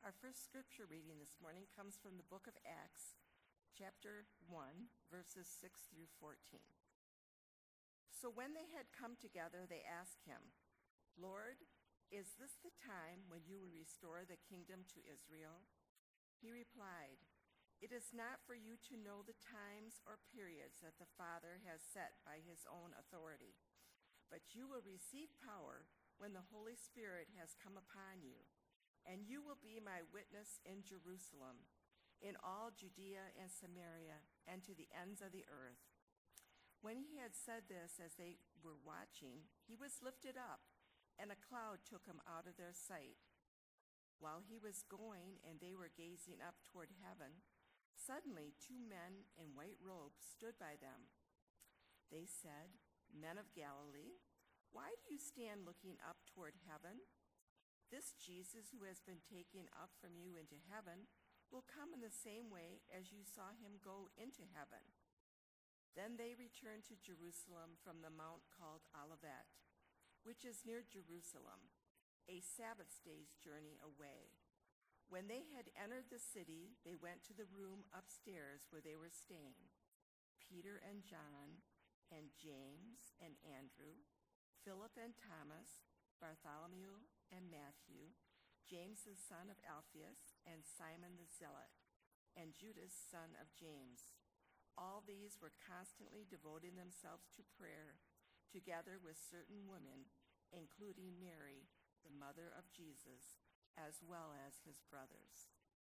Our first scripture reading this morning comes from the book of Acts, chapter 1, verses 6 through 14. So when they had come together, they asked him, "Lord, is this the time when you will restore the kingdom to Israel?" He replied, "It is not for you to know the times or periods that the Father has set by his own authority, but you will receive power when the Holy Spirit has come upon you, and you will be my witness in Jerusalem, in all Judea and Samaria, and to the ends of the earth." When he had said this, as they were watching, he was lifted up, and a cloud took him out of their sight. While he was going and they were gazing up toward heaven, suddenly 2 men in white robes stood by them. They said, "Men of Galilee, why do you stand looking up toward heaven? This Jesus who has been taken up from you into heaven will come in the same way as you saw him go into heaven." Then they returned to Jerusalem from the mount called Olivet, which is near Jerusalem, a Sabbath day's journey away. When they had entered the city, they went to the room upstairs where they were staying. Peter and John, and James and Andrew, Philip and Thomas, Bartholomew and Matthew, James the son of Alphaeus, and Simon the Zealot, and Judas son of James. All these were constantly devoting themselves to prayer, together with certain women, including Mary, the mother of Jesus, as well as his brothers.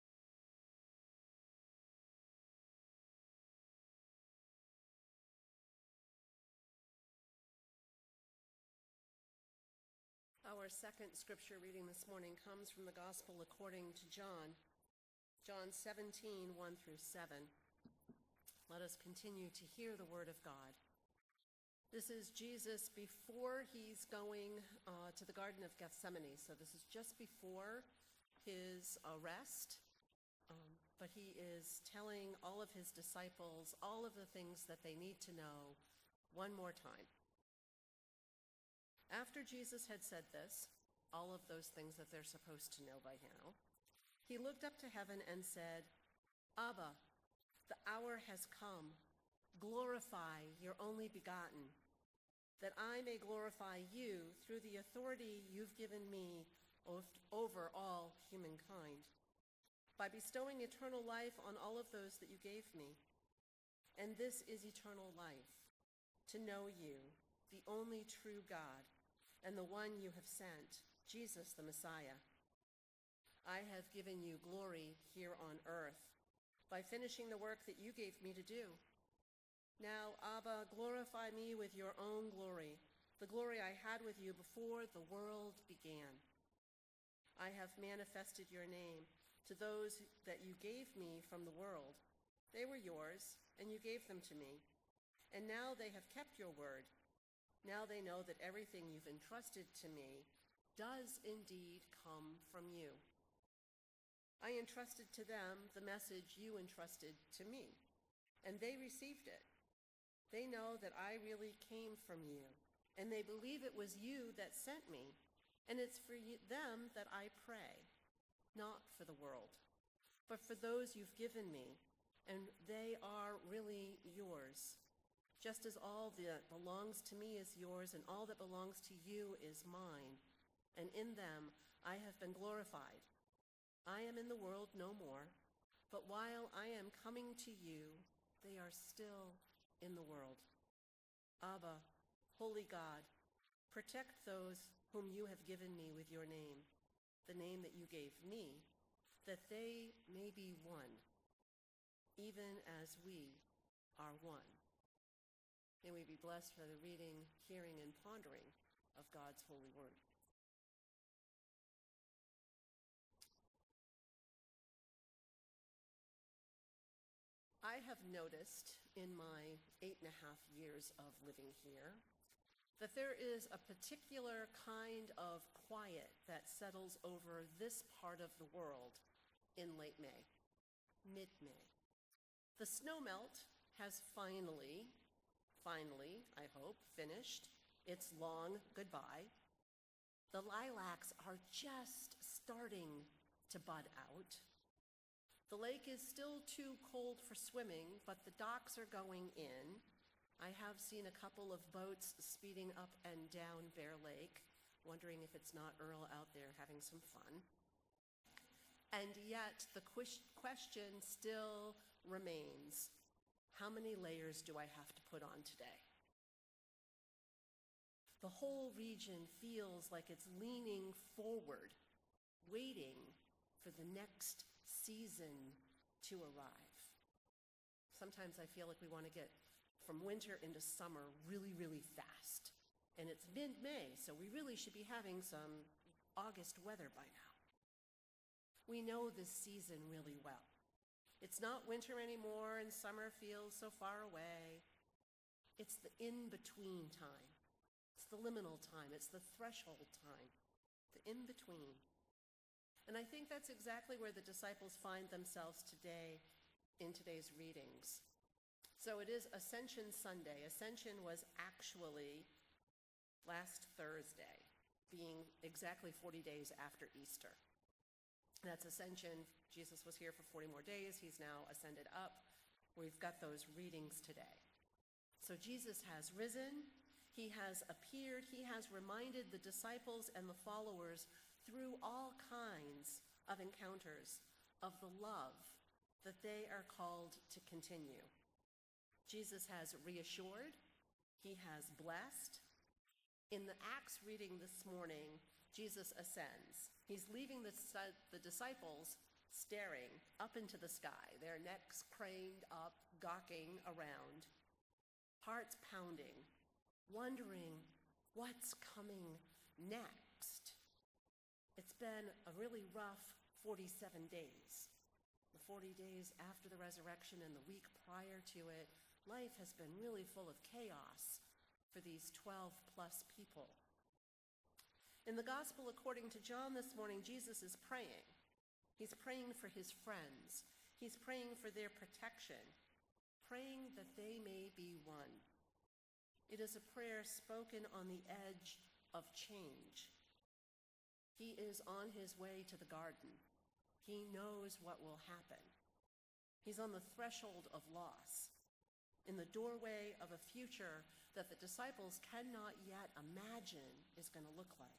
Our second scripture reading this morning comes from the Gospel according to John, John 17, 1 through 7. Let us continue to hear the word of God. This is Jesus before he's going to the Garden of Gethsemane. So this is just before his arrest, but he is telling all of his disciples all of the things that they need to know one more time. After Jesus had said this, all of those things that they're supposed to know by now, he looked up to heaven and said, "Abba, the hour has come. Glorify your only begotten, that I may glorify you through the authority you've given me over all humankind, by bestowing eternal life on all of those that you gave me. And this is eternal life, to know you, the only true God, and the one you have sent, Jesus the Messiah. I have given you glory here on earth by finishing the work that you gave me to do. Now, Abba, glorify me with your own glory, the glory I had with you before the world began. I have manifested your name to those that you gave me from the world. They were yours, and you gave them to me. And now they have kept your word. Now they know that everything you've entrusted to me does indeed come from you. I entrusted to them the message you entrusted to me, and they received it. They know that I really came from you, and they believe it was you that sent me, and it's for them that I pray, not for the world, but for those you've given me, and they are really yours. Just as all that belongs to me is yours, and all that belongs to you is mine, and in them I have been glorified. I am in the world no more, but while I am coming to you, they are still in the world. Abba, holy God, protect those whom you have given me with your name, the name that you gave me, that they may be one, even as we are one. May we be blessed for the reading, hearing, and pondering of God's holy word. I have noticed in my 8.5 years of living here that there is a particular kind of quiet that settles over this part of the world in late May, mid-May. The snowmelt has finally, I hope, finished its long goodbye. The lilacs are just starting to bud out. The lake is still too cold for swimming, but the docks are going in. I have seen a couple of boats speeding up and down Bear Lake, wondering if it's not Earl out there having some fun. And yet the question still remains, how many layers do I have to put on today? The whole region feels like it's leaning forward, waiting for the next season to arrive. Sometimes I feel like we want to get from winter into summer really, really fast. And it's mid-May, so we really should be having some August weather by now. We know this season really well. It's not winter anymore and summer feels so far away. It's the in-between time. It's the liminal time. It's the threshold time. The in-between. And I think that's exactly where the disciples find themselves today in today's readings. So it is Ascension Sunday. Ascension was actually last Thursday, being exactly 40 days after Easter. That's Ascension. Jesus was here for 40 more days. He's now ascended up. We've got those readings today. So Jesus has risen. He has appeared. He has reminded the disciples and the followers through all kinds of encounters of the love that they are called to continue. Jesus has reassured. He has blessed. In the Acts reading this morning, Jesus ascends. He's leaving the disciples staring up into the sky, their necks craned up, gawking around, hearts pounding, wondering what's coming next. It's been a really rough 47 days. The 40 days after the resurrection and the week prior to it, life has been really full of chaos for these 12 plus people. In the Gospel according to John this morning, Jesus is praying. He's praying for his friends. He's praying for their protection, praying that they may be one. It is a prayer spoken on the edge of change. He is on his way to the garden. He knows what will happen. He's on the threshold of loss, in the doorway of a future that the disciples cannot yet imagine is going to look like.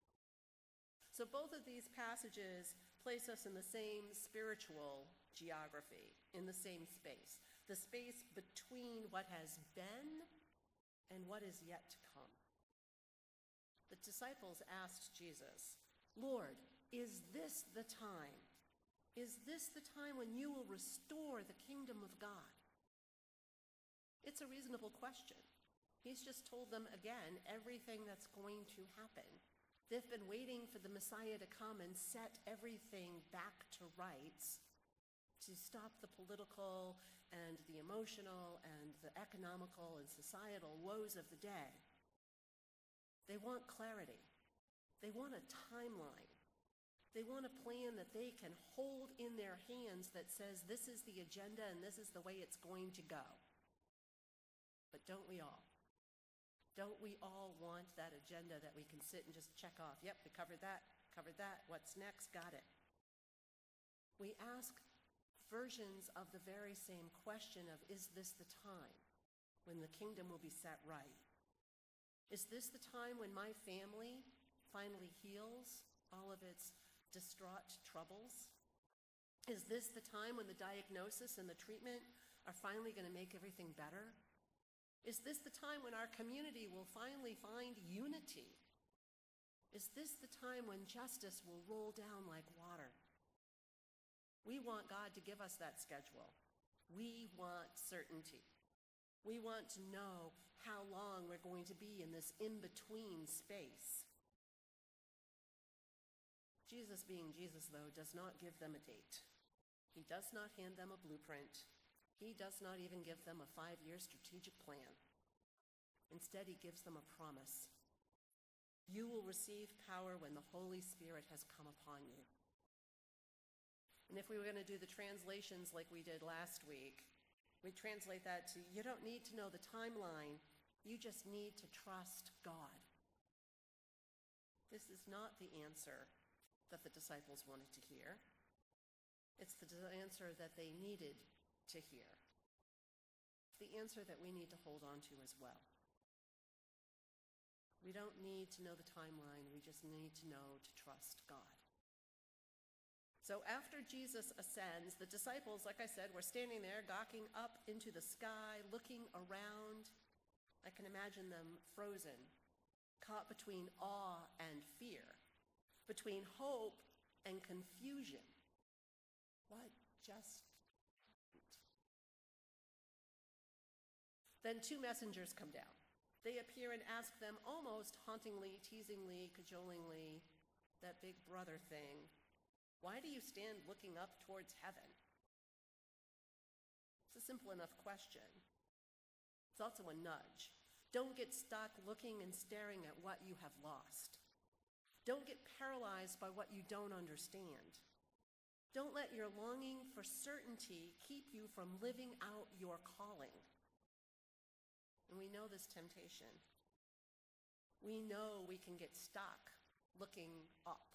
So both of these passages place us in the same spiritual geography, in the same space, the space between what has been and what is yet to come. The disciples asked Jesus, "Lord, is this the time? Is this the time when you will restore the kingdom of God?" It's a reasonable question. He's just told them again everything that's going to happen. They've been waiting for the Messiah to come and set everything back to rights, to stop the political and the emotional and the economical and societal woes of the day. They want clarity. They want a timeline. They want a plan that they can hold in their hands that says this is the agenda and this is the way it's going to go. But don't we all? Don't we all want that agenda that we can sit and just check off? Yep, we covered that, what's next, got it. We ask versions of the very same question of, is this the time when the kingdom will be set right? Is this the time when my family finally heals all of its distraught troubles? Is this the time when the diagnosis and the treatment are finally going to make everything better? Is this the time when our community will finally find unity? Is this the time when justice will roll down like water? We want God to give us that schedule. We want certainty. We want to know how long we're going to be in this in-between space. Jesus, being Jesus, though, does not give them a date. He does not hand them a blueprint. He does not even give them a 5-year strategic plan. Instead, he gives them a promise. You will receive power when the Holy Spirit has come upon you. And if we were going to do the translations like we did last week, we translate that to, you don't need to know the timeline, you just need to trust God. This is not the answer that the disciples wanted to hear. It's the answer that they needed to hear. It's the answer that we need to hold on to as well. We don't need to know the timeline. We just need to know to trust God. So after Jesus ascends, the disciples, like I said, were standing there, gawking up into the sky, looking around. I can imagine them frozen, caught between awe and fear, between hope and confusion. What just happened? Then two messengers come down. They appear and ask them almost hauntingly, teasingly, cajolingly, that big brother thing, why do you stand looking up towards heaven? It's a simple enough question. It's also a nudge. Don't get stuck looking and staring at what you have lost. Don't get paralyzed by what you don't understand. Don't let your longing for certainty keep you from living out your calling. And we know this temptation. We know we can get stuck looking up,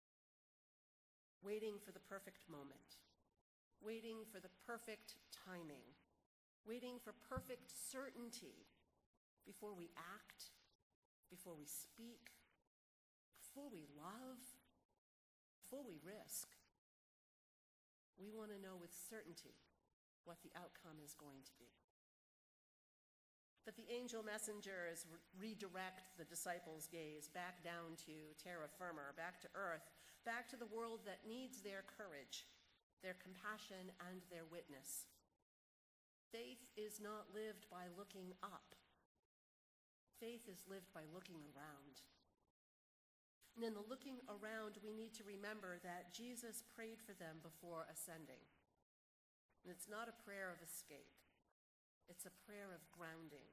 waiting for the perfect moment, waiting for the perfect timing, waiting for perfect certainty before we act, before we speak, before we love, before we risk. We want to know with certainty what the outcome is going to be. But the angel messengers redirect the disciples' gaze back down to terra firma, back to earth, back to the world that needs their courage, their compassion, and their witness. Faith is not lived by looking up. Faith is lived by looking around. And in the looking around, we need to remember that Jesus prayed for them before ascending. And it's not a prayer of escape. It's a prayer of grounding.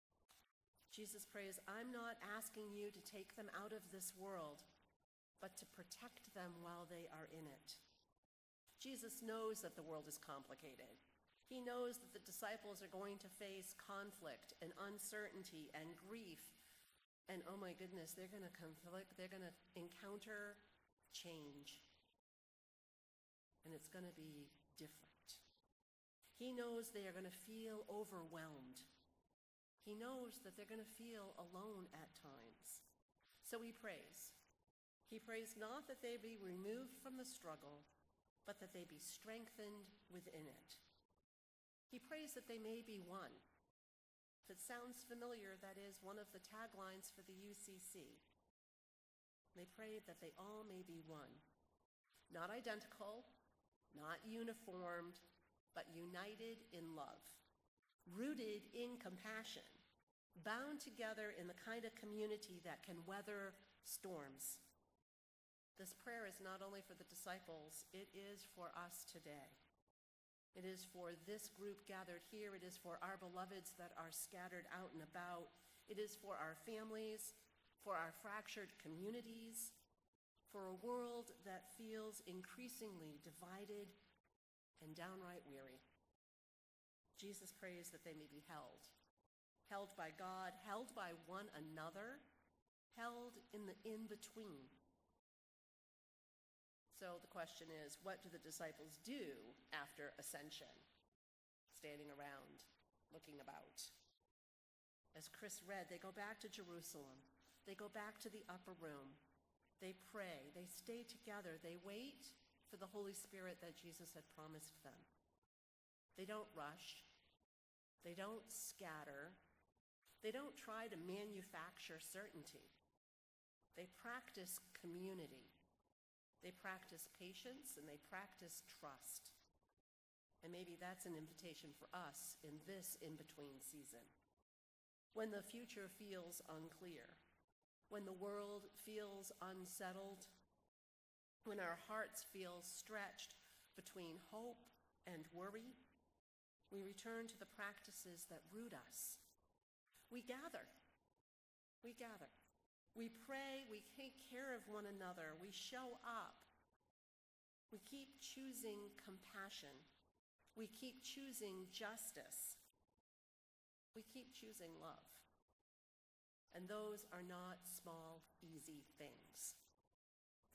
Jesus prays, I'm not asking you to take them out of this world, but to protect them while they are in it. Jesus knows that the world is complicated. He knows that the disciples are going to face conflict and uncertainty and grief. And oh my goodness, they're going to encounter change. And it's going to be different. He knows they are going to feel overwhelmed. He knows that they're going to feel alone at times. So he prays. He prays not that they be removed from the struggle, but that they be strengthened within it. He prays that they may be one. If it sounds familiar, that is one of the taglines for the UCC. They pray that they all may be one. Not identical, not uniformed, but united in love, rooted in compassion, bound together in the kind of community that can weather storms. This prayer is not only for the disciples, it is for us today. It is for this group gathered here. It is for our beloveds that are scattered out and about. It is for our families, for our fractured communities, for a world that feels increasingly divided and downright weary. Jesus prays that they may be held by God, held by one another, held in the in-between. So the question is, what do the disciples do after ascension? Standing around, looking about. As Chris read, they go back to Jerusalem. They go back to the upper room. They pray. They stay together. They wait for the Holy Spirit that Jesus had promised them. They don't rush. They don't scatter. They don't try to manufacture certainty. They practice community. They practice patience and they practice trust. And maybe that's an invitation for us in this in-between season. When the future feels unclear, when the world feels unsettled, when our hearts feel stretched between hope and worry, we return to the practices that root us. We gather. We gather. We pray. We take care of one another. We show up. We keep choosing compassion. We keep choosing justice. We keep choosing love. And those are not small, easy things.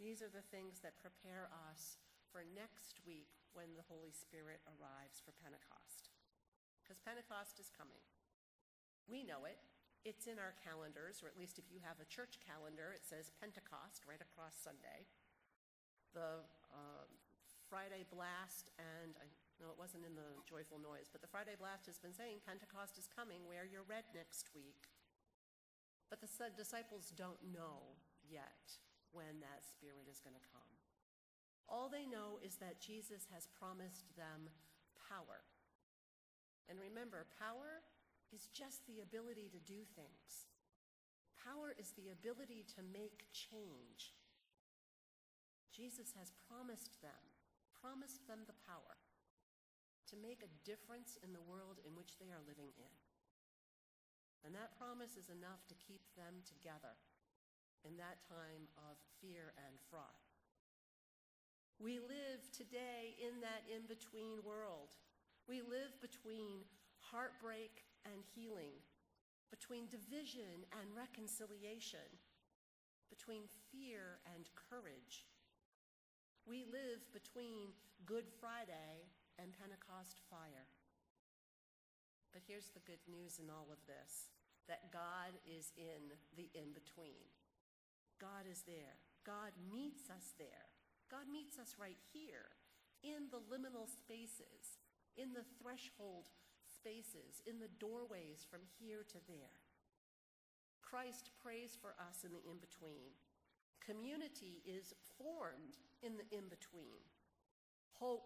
These are the things that prepare us for next week when the Holy Spirit arrives for Pentecost. Because Pentecost is coming. We know it. It's in our calendars, or at least if you have a church calendar, it says Pentecost right across Sunday. The Friday Blast, and I know it wasn't in the Joyful Noise, but the Friday Blast has been saying Pentecost is coming, wear your red next week. But the disciples don't know yet when that Spirit is going to come. All they know is that Jesus has promised them power. And remember, power is just the ability to do things. Power is the ability to make change. Jesus has promised them the power to make a difference in the world in which they are living in. And that promise is enough to keep them together in that time of fear and fraud. We live today in that in-between world. We live between heartbreak and healing, between division and reconciliation, between fear and courage. We live between Good Friday and Pentecost fire. But here's the good news in all of this, that God is in the in-between. God is there. God meets us there. God meets us right here, in the liminal spaces, in the threshold spaces, in the doorways from here to there. Christ prays for us in the in-between. Community is formed in the in-between. Hope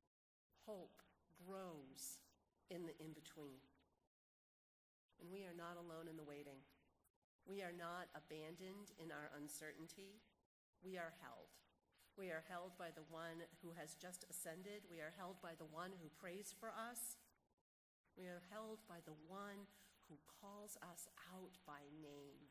grows in the in-between. And we are not alone in the waiting. We are not abandoned in our uncertainty. We are held. We are held by the one who has just ascended. We are held by the one who prays for us. We are held by the one who calls us out by name.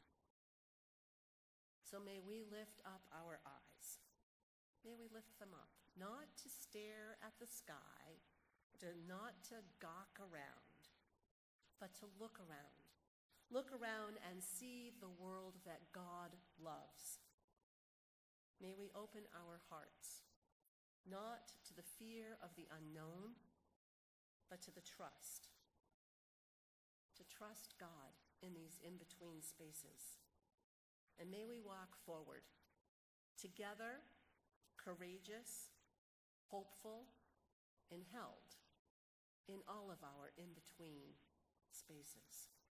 So may we lift up our eyes. May we lift them up, not to stare at the sky, not to gawk around, but to look around. Look around and see the world that God loves. May we open our hearts, not to the fear of the unknown, but to the trust. To trust God in these in-between spaces. And may we walk forward, together, courageous, hopeful, and held in all of our in-between spaces.